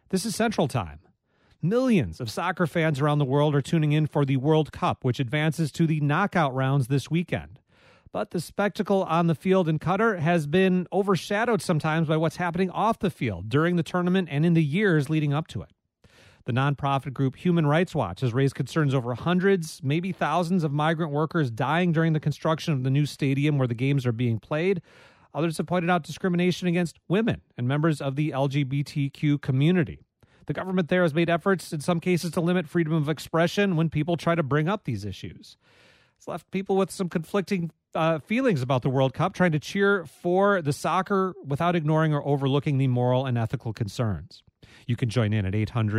This is Central Time. Millions of soccer fans around the world are tuning in for the World Cup, which advances to the knockout rounds this weekend. But the spectacle on the field in Qatar has been overshadowed sometimes by what's happening off the field during the tournament and in the years leading up to it. The nonprofit group Human Rights Watch has raised concerns over hundreds, maybe thousands of migrant workers dying during the construction of the new stadium where the games are being played. Others have pointed out discrimination against women and members of the LGBTQ community. The government there has made efforts in some cases to limit freedom of expression when people try to bring up these issues. It's left people with some conflicting feelings about the World Cup, trying to cheer for the soccer without ignoring or overlooking the moral and ethical concerns. You can join in at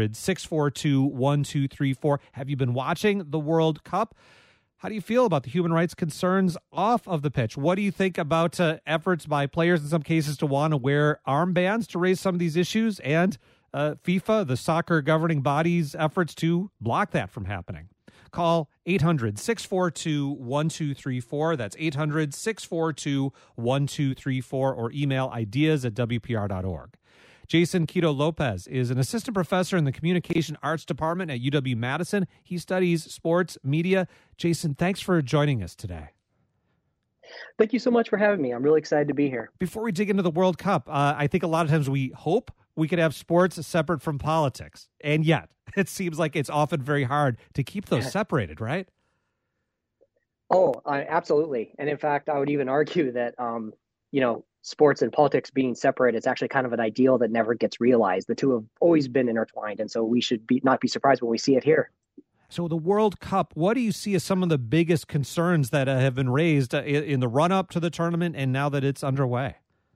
800-642-1234. Have you been watching the World Cup? How do you feel about the human rights concerns off of the pitch? What do you think about efforts by players in some cases to want to wear armbands to raise some of these issues, and FIFA, the soccer governing body's efforts to block that from happening? Call 800-642-1234. That's 800-642-1234, or email ideas@wpr.org. Jason Quito Lopez is an assistant professor in the Communication Arts Department at UW-Madison. He studies sports media. Jason, thanks for joining us today. Thank you so much for having me. I'm really excited to be here. Before we dig into the World Cup, I think a lot of times we hope we could have sports separate from politics. And yet, it seems like it's often very hard to keep those separated, right? Oh, absolutely. And in fact, I would even argue that, sports and politics being separate is actually kind of an ideal that never gets realized. The two have always been intertwined, and so we should not be surprised when we see it here. So the World Cup, what do you see as some of the biggest concerns that have been raised in the run-up to the tournament and now that it's underway?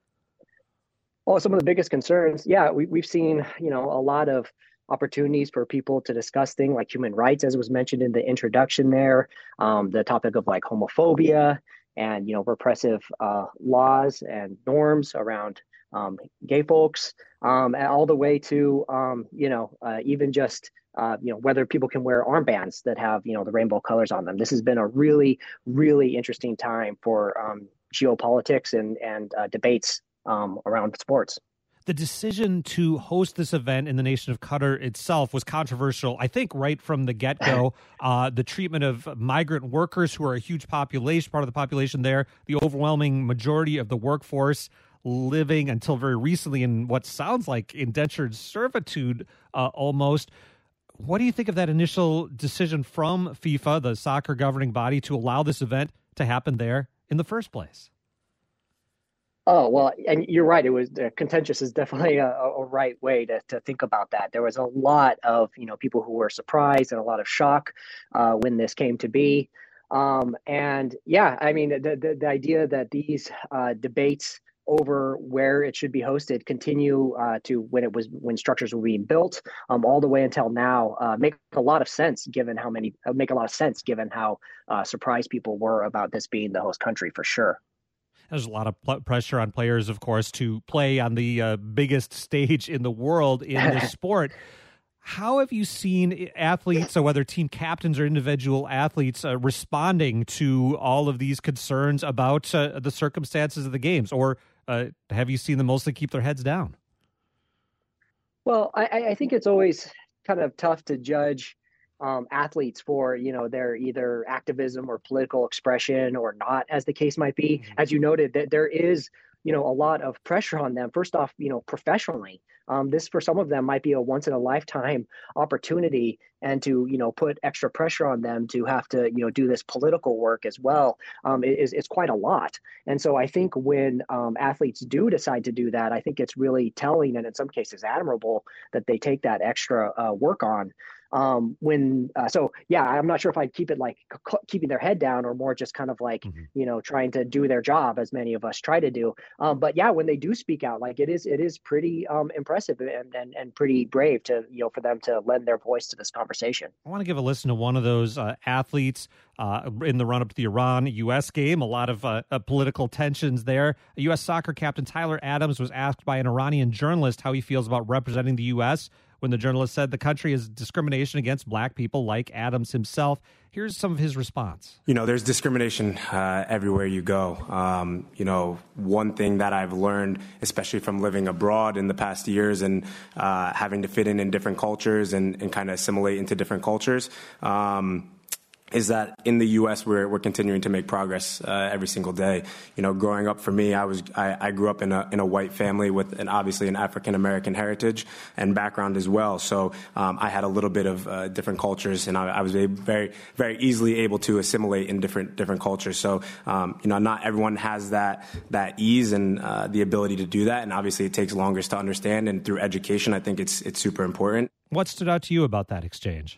Well, some of the biggest concerns, we've seen, a lot of opportunities for people to discuss things like human rights, as was mentioned in the introduction there, the topic of like homophobia and, repressive laws and norms around gay folks, all the way to, even just, whether people can wear armbands that have, the rainbow colors on them. This has been a really, really interesting time for geopolitics and debates around sports. The decision to host this event in the nation of Qatar itself was controversial, I think, right from the get-go. The treatment of migrant workers, who are a huge population, part of the population there, the overwhelming majority of the workforce living until very recently in what sounds like indentured servitude almost. What do you think of that initial decision from FIFA, the soccer governing body, to allow this event to happen there in the first place? Oh, well, and you're right. It was contentious is definitely a right way to think about that. There was a lot of, people who were surprised and a lot of shock when this came to be. The idea that these debates over where it should be hosted continue to when structures were being built all the way until now make a lot of sense given how surprised people were about this being the host country, for sure. There's a lot of pressure on players, of course, to play on the biggest stage in the world in this sport. How have you seen athletes, so whether team captains or individual athletes, responding to all of these concerns about the circumstances of the games? Or have you seen them mostly keep their heads down? Well, I think it's always kind of tough to judge athletes for, their either activism or political expression or not, as the case might be. Mm-hmm. As you noted, that there is, a lot of pressure on them. First off, professionally, this for some of them might be a once in a lifetime opportunity, and to, put extra pressure on them to have to, do this political work as well is quite a lot. And so I think when athletes do decide to do that, I think it's really telling, and in some cases admirable, that they take that extra work on. I'm not sure if I'd keep it like keeping their head down, or more just kind of like, trying to do their job, as many of us try to do. When they do speak out, like it is pretty impressive and pretty brave to, for them to lend their voice to this conversation. I want to give a listen to one of those athletes in the run-up to the Iran-U.S. game. A lot of political tensions there. U.S. soccer captain Tyler Adams was asked by an Iranian journalist how he feels about representing the U.S. when the journalist said the country is discrimination against black people like Adams himself. Here's some of his response. There's discrimination everywhere you go. One thing that I've learned, especially from living abroad in the past years and having to fit in different cultures and kind of assimilate into different cultures, is that in the U.S. we're continuing to make progress every single day. Growing up for me, I grew up in a white family with obviously an African American heritage and background as well. So I had a little bit of different cultures, and I was very very easily able to assimilate in different cultures. So not everyone has that ease and the ability to do that, and obviously it takes longer to understand. And through education, I think it's super important. What stood out to you about that exchange?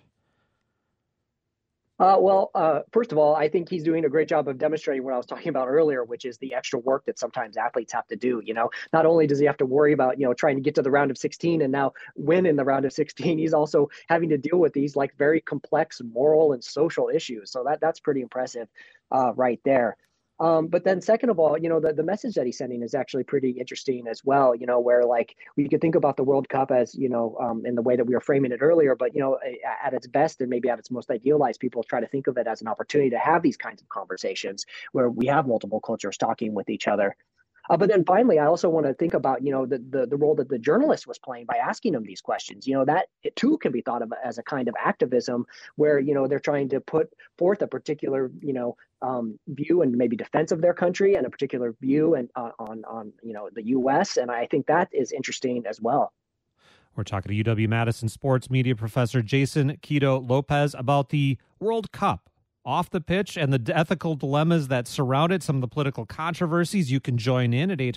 First of all, I think he's doing a great job of demonstrating what I was talking about earlier, which is the extra work that sometimes athletes have to do. Not only does he have to worry about, trying to get to the round of 16 and now win in the round of 16, he's also having to deal with these like very complex moral and social issues. So that's pretty impressive right there. But then second of all, the message that he's sending is actually pretty interesting as well, where like we could think about the World Cup as, in the way that we were framing it earlier, but, at its best and maybe at its most idealized, people try to think of it as an opportunity to have these kinds of conversations where we have multiple cultures talking with each other. But then finally, I also want to think about, the role that the journalist was playing by asking him these questions. That it too can be thought of as a kind of activism where, they're trying to put forth a particular, view and maybe defense of their country and a particular view and on the U.S. And I think that is interesting as well. We're talking to UW-Madison sports media professor Jason Quito-Lopez about the World Cup off the pitch and the ethical dilemmas that surround it, some of the political controversies. You can join in at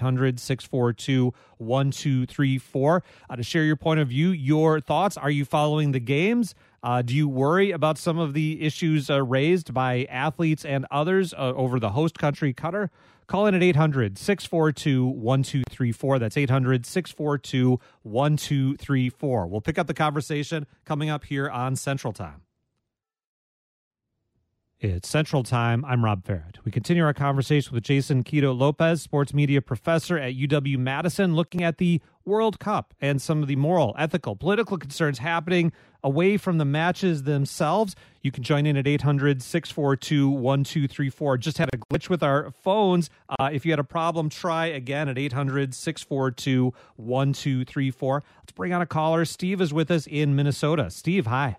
800-642-1234 to share your point of view, your thoughts. Are you following the games? Do you worry about some of the issues raised by athletes and others over the host country, Qatar? Call in at 800-642-1234. That's 800-642-1234. We'll pick up the conversation coming up here on Central Time. It's Central Time. I'm Rob Farrett. We continue our conversation with Jason Quito-Lopez, sports media professor at UW-Madison, looking at the World Cup and some of the moral, ethical, political concerns happening away from the matches themselves. You can join in at 800-642-1234. Just had a glitch with our phones. If you had a problem, try again at 800-642-1234. Let's bring on a caller. Steve is with us in Minnesota. Steve, hi.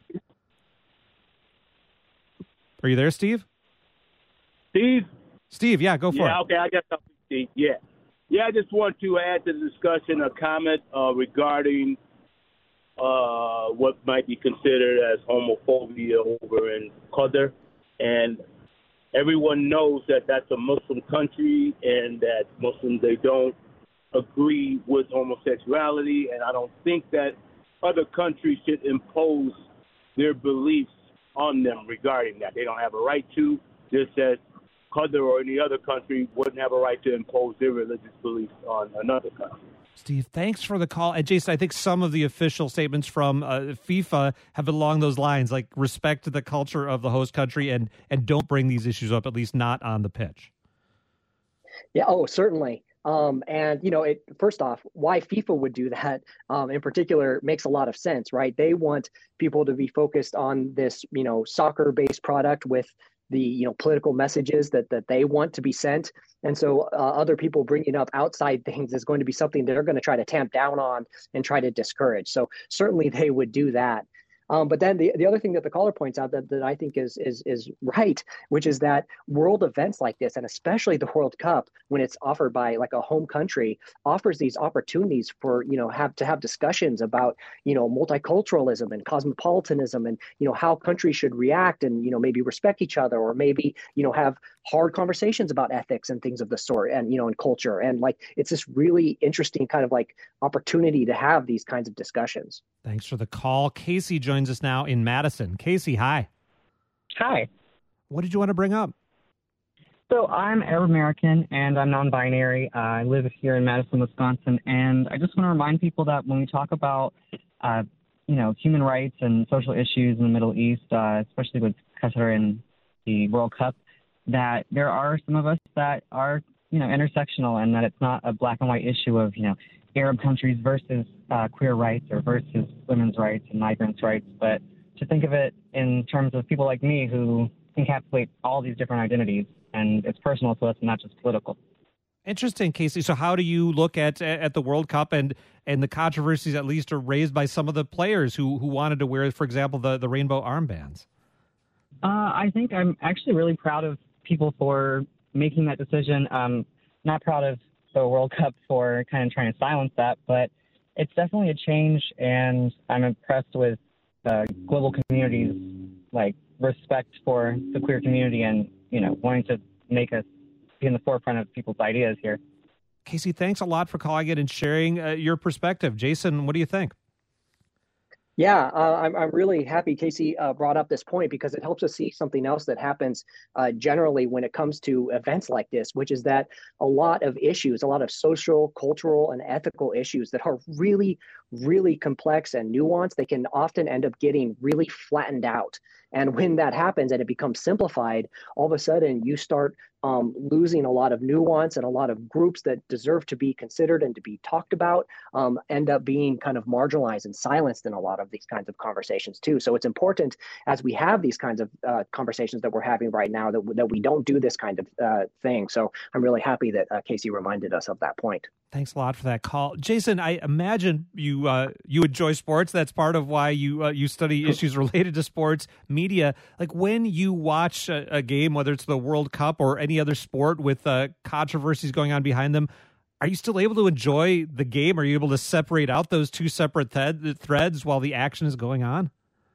Are you there, Steve? Steve, yeah, go for it. Yeah, okay, I got something, Steve. Yeah, I just want to add to the discussion a comment regarding what might be considered as homophobia over in Qatar. And everyone knows that that's a Muslim country and that Muslims, they don't agree with homosexuality. And I don't think that other countries should impose their beliefs on them regarding that. They don't have a right to, just as Qatar or any other country wouldn't have a right to impose their religious beliefs on another country. Steve, thanks for the call. And Jason, I think some of the official statements from FIFA have been along those lines, like respect the culture of the host country and don't bring these issues up, at least not on the pitch. Yeah, certainly. First off, why FIFA would do that in particular makes a lot of sense, right? They want people to be focused on this, soccer-based product with the, political messages that they want to be sent. And so other people bringing up outside things is going to be something they're going to try to tamp down on and try to discourage. So certainly they would do that. But then the other thing that the caller points out that I think is right, which is that world events like this, and especially the World Cup, when it's offered by like a home country, offers these opportunities for, have discussions about, multiculturalism and cosmopolitanism and, how countries should react and, maybe respect each other or maybe, have hard conversations about ethics and things of the sort and, and culture. And like, it's this really interesting kind of like opportunity to have these kinds of discussions. Thanks for the call. Casey joins us now in Madison. Casey, hi. Hi. What did you want to bring up? So I'm Arab American and I'm non-binary. I live here in Madison, Wisconsin, and I just want to remind people that when we talk about, human rights and social issues in the Middle East, especially with Qatar and the World Cup, that there are some of us that are, intersectional and that it's not a black and white issue of, Arab countries versus queer rights or versus women's rights and migrants' rights, but to think of it in terms of people like me who encapsulate all these different identities, and it's personal to us and not just political. Interesting, Casey. So how do you look at the World Cup and the controversies at least are raised by some of the players who wanted to wear, for example, the rainbow armbands? I think I'm actually really proud of people for making that decision. Not proud of the World Cup for kind of trying to silence that, but it's definitely a change, and I'm impressed with the global community's respect for the queer community and wanting to make us be in the forefront of people's ideas here. Casey, thanks a lot for calling in and sharing your perspective. Jason, what do you think? Yeah, I'm really happy Casey brought up this point because it helps us see something else that happens generally when it comes to events like this, which is that a lot of issues, a lot of social, cultural, and ethical issues that are really, really complex and nuanced, they can often end up getting really flattened out. And when that happens and it becomes simplified, all of a sudden you start losing a lot of nuance, and a lot of groups that deserve to be considered and to be talked about end up being kind of marginalized and silenced in a lot of these kinds of conversations too. So it's important as we have these kinds of conversations that we're having right now that we don't do this kind of thing. So I'm really happy that Casey reminded us of that point. Thanks a lot for that call. Jason, I imagine you enjoy sports. That's part of why you study issues related to sports media. Like when you watch a game, whether it's the World Cup or any other sport with controversies going on behind them, are you still able to enjoy the game? Are you able to separate out those two separate threads while the action is going on?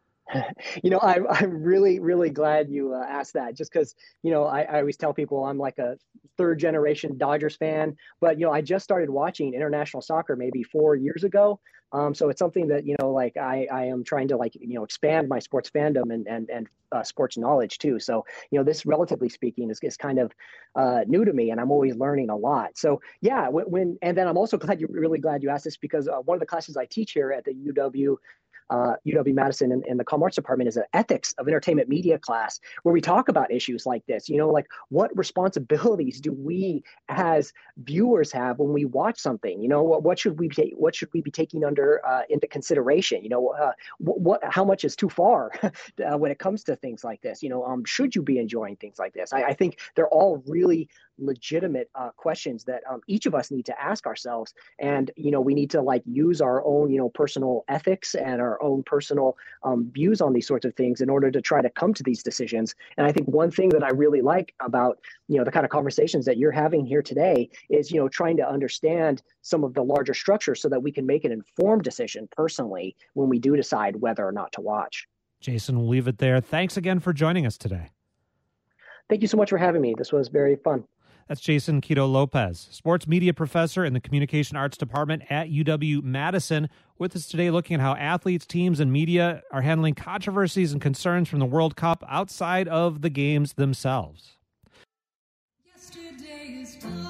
I'm really, really glad you asked that, just because, I always tell people I'm like a third generation Dodgers fan, but, I just started watching international soccer maybe 4 years ago. So it's something that, I am trying to expand my sports fandom and sports knowledge too. So, this relatively speaking is kind of new to me, and I'm always learning a lot. So yeah, and then I'm also really glad you asked this, because one of the classes I teach here at the UW-Madison in the Comm Arts Department is an ethics of entertainment media class, where we talk about issues like this. What responsibilities do we as viewers have when we watch something? What should we be taking into consideration? How much is too far when it comes to things like this? Should you be enjoying things like this? I think they're all really legitimate questions that each of us need to ask ourselves, and we need to use our own personal ethics and our own personal views on these sorts of things in order to try to come to these decisions. And I think one thing that I really like about the kind of conversations that you're having here today is trying to understand some of the larger structures so that we can make an informed decision personally when we do decide whether or not to watch. Jason, we'll leave it there. Thanks again for joining us today. Thank you so much for having me. This was very fun. That's Jason Quito Lopez, sports media professor in the Communication Arts Department at UW-Madison, with us today looking at how athletes, teams, and media are handling controversies and concerns from the World Cup outside of the games themselves. Yesterday is gone.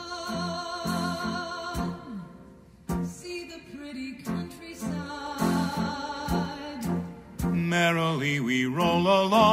See the pretty countryside. Merrily we roll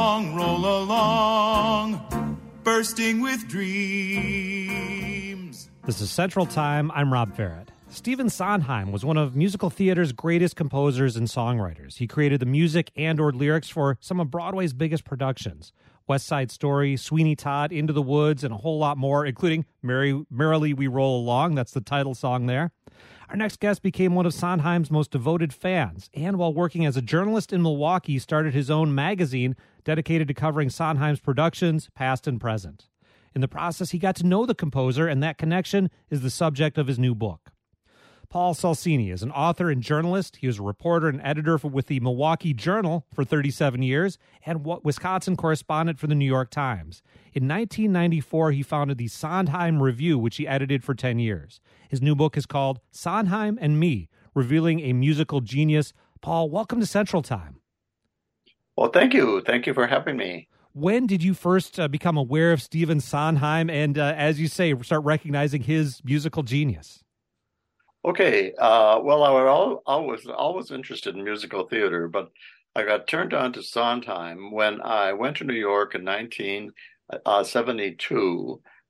along, bursting with dreams. This is Central Time. I'm Rob Farrett. Stephen Sondheim was one of musical theater's greatest composers and songwriters. He created the music and/or lyrics for some of Broadway's biggest productions: West Side Story, Sweeney Todd, Into the Woods, and a whole lot more, including Merrily We Roll Along. That's the title song there. Our next guest became one of Sondheim's most devoted fans, and while working as a journalist in Milwaukee, started his own magazine dedicated to covering Sondheim's productions, past and present. In the process, he got to know the composer, and that connection is the subject of his new book. Paul Salsini is an author and journalist. He was a reporter and editor with the Milwaukee Journal for 37 years and Wisconsin correspondent for the New York Times. In 1994, he founded the Sondheim Review, which he edited for 10 years. His new book is called Sondheim and Me, Revealing a Musical Genius. Paul, welcome to Central Time. Well, thank you. Thank you for having me. When did you first become aware of Stephen Sondheim and, as you say, start recognizing his musical genius? Okay. Well, I was always interested in musical theater, but I got turned on to Sondheim when I went to New York in 1972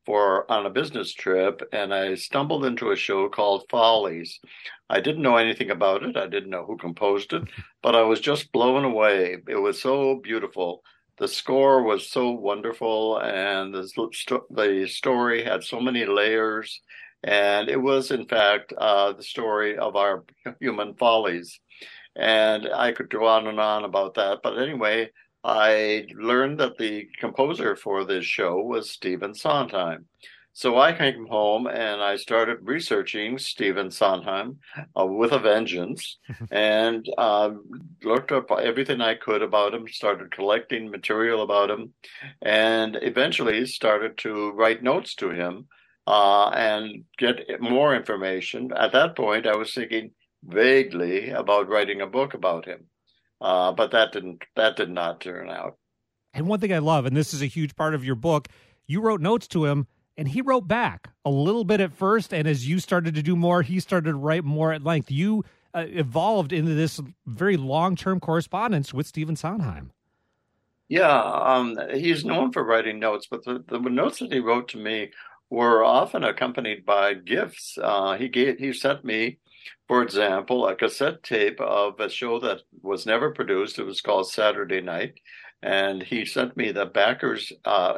on a business trip, and I stumbled into a show called Follies. I didn't know anything about it. I didn't know who composed it, but I was just blown away. It was so beautiful. The score was so wonderful, and the story had so many layers. And it was, in fact, the story of our human follies. And I could go on and on about that. But anyway, I learned that the composer for this show was Stephen Sondheim. So I came home and I started researching Stephen Sondheim with a vengeance, and looked up everything I could about him, started collecting material about him, and eventually started to write notes to him and get more information. At that point, I was thinking vaguely about writing a book about him, but that did not turn out. And one thing I love, and this is a huge part of your book, you wrote notes to him, and he wrote back a little bit at first, and as you started to do more, he started to write more at length. You evolved into this very long-term correspondence with Stephen Sondheim. Yeah, he's known for writing notes, but the notes that he wrote to me were often accompanied by gifts. He sent me, for example, a cassette tape of a show that was never produced. It was called Saturday Night. And he sent me the backers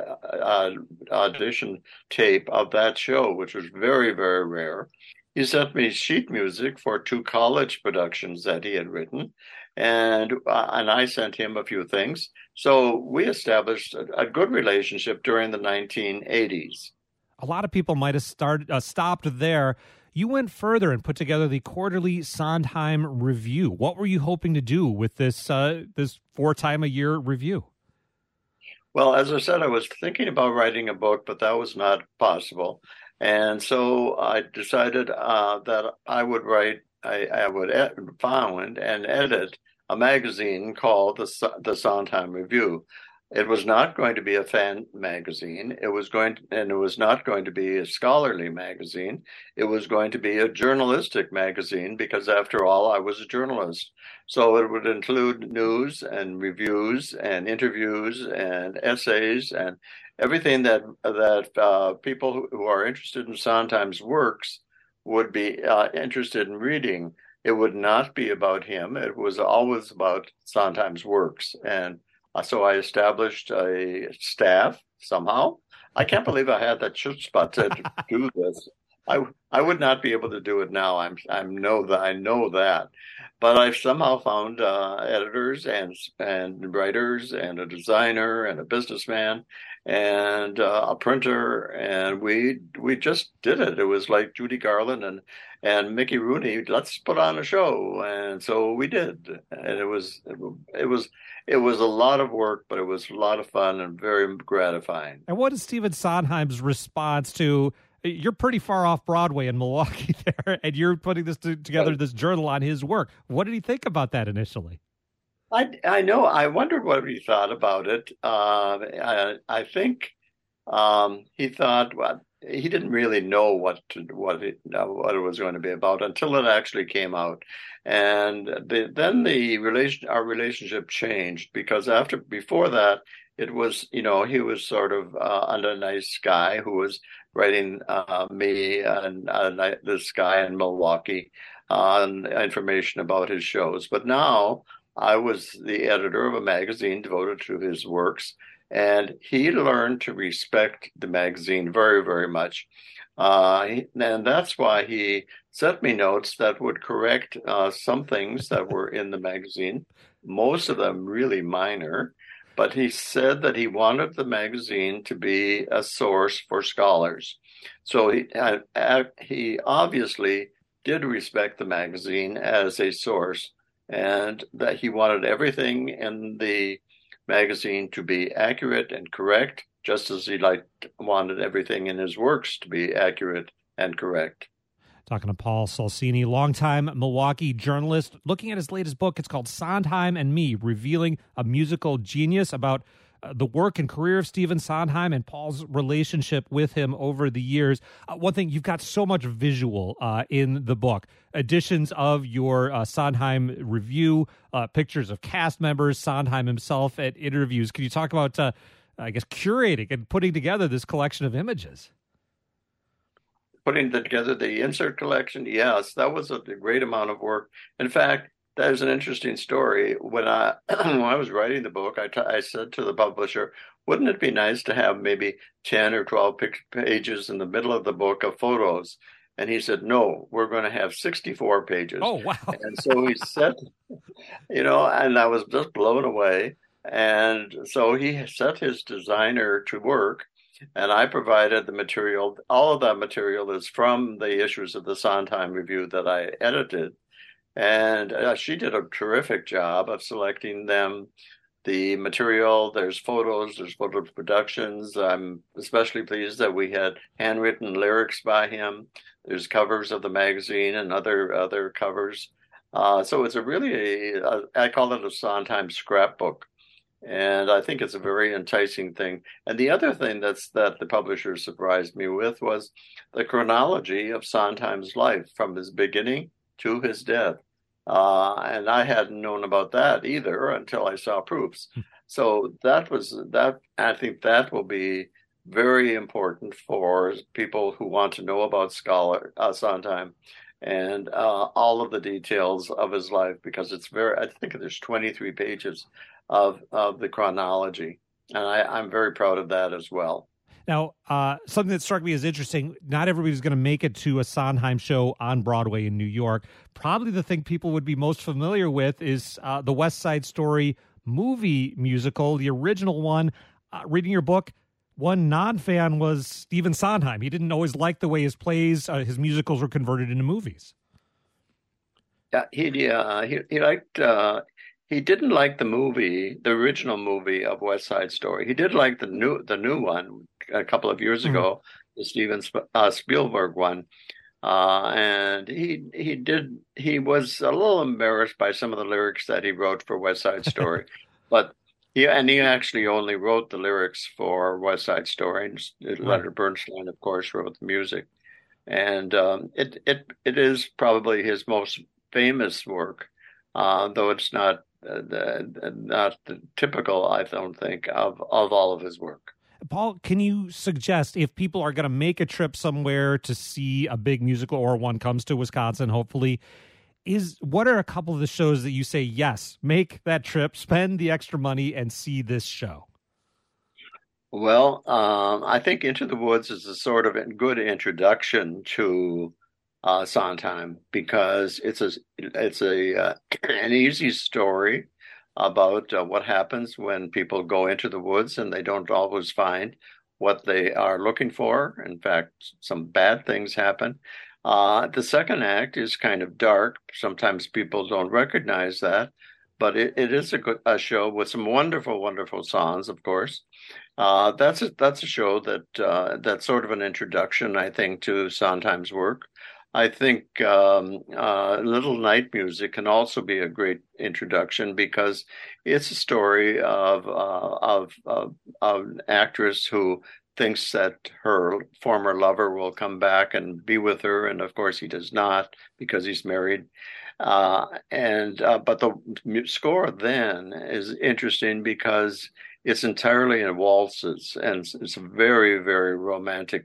audition tape of that show, which was very, very rare. He sent me sheet music for 2 college productions that he had written, and I sent him a few things. So we established a good relationship during the 1980s. A lot of people might have stopped there. You went further and put together the quarterly Sondheim Review. What were you hoping to do with this 4-time-a-year review? Well, as I said, I was thinking about writing a book, but that was not possible. And so I decided that I would found and edit a magazine called the Sondheim Review. It was not going to be a fan magazine. It was not going to be a scholarly magazine. It was going to be a journalistic magazine because, after all, I was a journalist. So it would include news and reviews and interviews and essays and everything that people who are interested in Sondheim's works would be interested in reading. It would not be about him. It was always about Sondheim's works. And so I established a staff somehow. I can't believe I had that chutzpah to do this. I would not be able to do it now. I know that, but I've somehow found editors and writers and a designer and a businessman and a printer, and we just did it. It was like Judy Garland and Mickey Rooney. Let's put on a show, and so we did. And it was a lot of work, but it was a lot of fun and very gratifying. And what is Stephen Sondheim's response to? You're pretty far off Broadway in Milwaukee there, and you're putting this together, this journal on his work. What did he think about that initially? I know. I wondered what he thought about it. I think he thought he didn't really know what it was going to be about until it actually came out, and then our relationship changed because before that it was he was sort of a nice guy who was writing me and this guy in Milwaukee information about his shows, but now I was the editor of a magazine devoted to his works, and he learned to respect the magazine very, very much. And that's why he sent me notes that would correct some things that were in the magazine, most of them really minor. But he said that he wanted the magazine to be a source for scholars. So he obviously did respect the magazine as a source, and that he wanted everything in the magazine to be accurate and correct, just as he wanted everything in his works to be accurate and correct. Talking to Paul Solsini, longtime Milwaukee journalist, looking at his latest book. It's called Sondheim and Me, Revealing a Musical Genius, about the work and career of Stephen Sondheim and Paul's relationship with him over the years. One thing, you've got so much visual in the book. Editions of your Sondheim review, pictures of cast members, Sondheim himself at interviews. Can you talk about, curating and putting together this collection of images? putting together the insert collection, yes, that was a great amount of work. In fact, there's an interesting story. When I when I was writing the book, I said to the publisher, wouldn't it be nice to have maybe 10 or 12 pages in the middle of the book of photos? And he said, no, we're going to have 64 pages. Oh, wow. And so he said, and I was just blown away. And so he set his designer to work, and I provided the material. All of that material is from the issues of the Sondheim Review that I edited. And she did a terrific job of selecting them. The material, there's photos, there's photo productions. I'm especially pleased that we had handwritten lyrics by him. There's covers of the magazine and other covers. So it's I call it a Sondheim scrapbook. And I think it's a very enticing thing. And the other thing that the publisher surprised me with was the chronology of Sondheim's life from his beginning to his death. And I hadn't known about that either until I saw proofs. So I think that will be very important for people who want to know about Sondheim and all of the details of his life, because I think there's 23 pages of the chronology. And I'm very proud of that as well. Now, something that struck me as interesting, not everybody's going to make it to a Sondheim show on Broadway in New York. Probably the thing people would be most familiar with is the West Side Story movie musical, the original one. Reading your book, one non-fan was Stephen Sondheim. He didn't always like the way his plays, his musicals were converted into movies. Yeah, he liked... He didn't like the original movie of West Side Story. He did like the new one a couple of years ago, the Steven Spielberg one, and he was a little embarrassed by some of the lyrics that he wrote for West Side Story, but he actually only wrote the lyrics for West Side Story. And Leonard Bernstein, of course, wrote the music, and it is probably his most famous work, though it's not the typical, I don't think, of all of his work. Paul, can you suggest, if people are going to make a trip somewhere to see a big musical, or one comes to Wisconsin, hopefully, what are a couple of the shows that you say, yes, make that trip, spend the extra money, and see this show? Well, I think Into the Woods is a sort of a good introduction to Sondheim, because it's an easy story about what happens when people go into the woods and they don't always find what they are looking for. In fact, some bad things happen. The second act is kind of dark. Sometimes people don't recognize that, but it is a show with some wonderful, wonderful songs, of course. That's a show that's sort of an introduction, I think, to Sondheim's work. I think Little Night Music can also be a great introduction, because it's a story of an actress who thinks that her former lover will come back and be with her, and of course he does not, because he's married. But the score then is interesting because it's entirely in waltzes, and it's a very, very romantic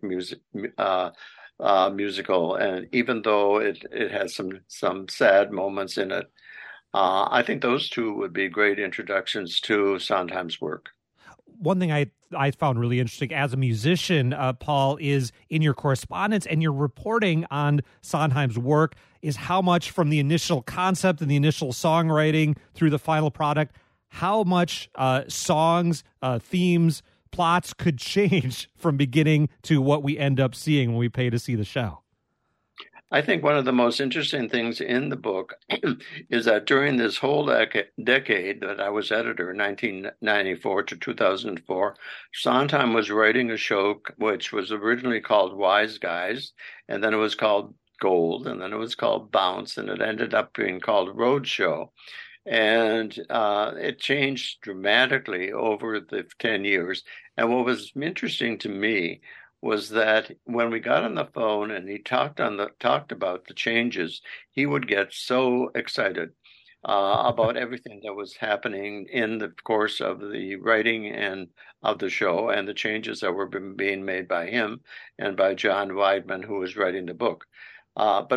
musical, and even though it has some sad moments in it, I think those two would be great introductions to Sondheim's work. One thing I found really interesting as a musician, Paul, is in your correspondence and your reporting on Sondheim's work is how much from the initial concept and the initial songwriting through the final product, how much songs, themes, plots could change from beginning to what we end up seeing when we pay to see the show. I think one of the most interesting things in the book is that during this whole decade that I was editor, 1994 to 2004, Sondheim was writing a show which was originally called Wise Guys, and then it was called Gold, and then it was called Bounce, and it ended up being called Roadshow. And it changed dramatically over the 10 years. And what was interesting to me was that when we got on the phone and he talked about the changes, he would get so excited. about everything that was happening in the course of the writing and of the show, and the changes that were being made by him and by John Weidman, who was writing the book. But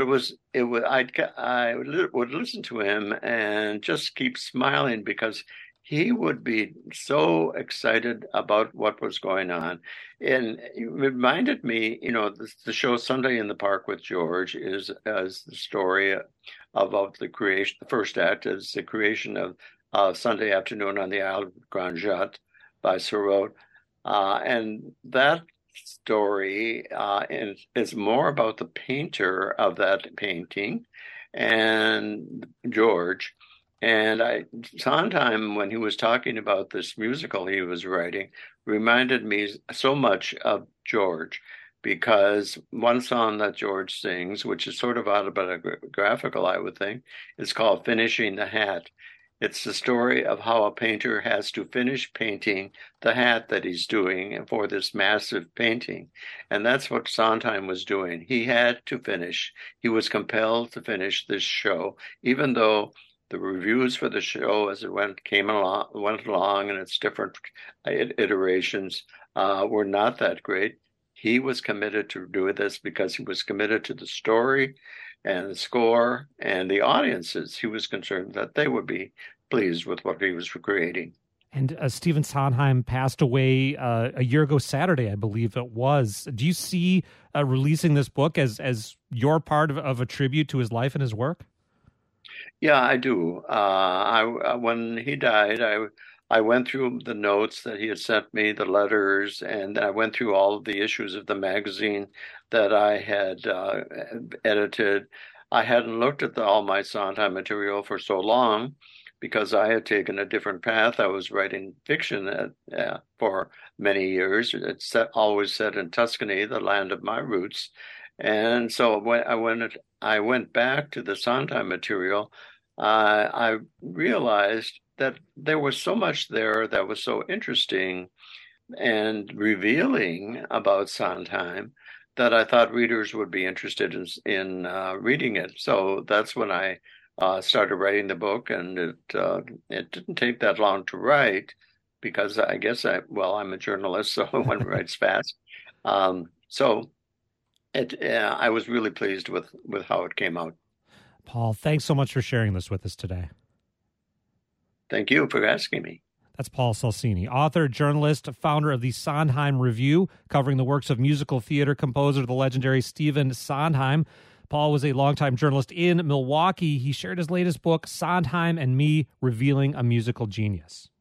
I would listen to him and just keep smiling because he would be so excited about what was going on. And it reminded me, the show Sunday in the Park with George is as the story of the creation. The first act is the creation of Sunday Afternoon on the Isle of Grand Jatte by Sarraute. And that story is more about the painter of that painting and George. And Sondheim, when he was talking about this musical he was writing, reminded me so much of George, because one song that George sings, which is sort of autobiographical, I would think, is called Finishing the Hat. It's the story of how a painter has to finish painting the hat that he's doing for this massive painting. And that's what Sondheim was doing. He had to finish. He was compelled to finish this show, even though the reviews for the show as it went along and its different iterations were not that great. He was committed to do this because he was committed to the story and the score and the audiences. He was concerned that they would be pleased with what he was creating. And Stephen Sondheim passed away a year ago Saturday, I believe it was. Do you see releasing this book as your part of a tribute to his life and his work? Yeah, I do. When he died, I went through the notes that he had sent me, the letters, and I went through all of the issues of the magazine that I had edited. I hadn't looked at all my Sondheim material for so long because I had taken a different path. I was writing fiction for many years. It's always set in Tuscany, the land of my roots. And so when I went back to the Sondheim material, I realized that there was so much there that was so interesting and revealing about Sondheim that I thought readers would be interested in reading it. So that's when I started writing the book, and it didn't take that long to write because I guess I'm a journalist, so one writes fast. So I was really pleased with how it came out. Paul, thanks so much for sharing this with us today. Thank you for asking me. That's Paul Salsini, author, journalist, founder of the Sondheim Review, covering the works of musical theater composer, the legendary Stephen Sondheim. Paul was a longtime journalist in Milwaukee. He shared his latest book, Sondheim and Me, Revealing a Musical Genius.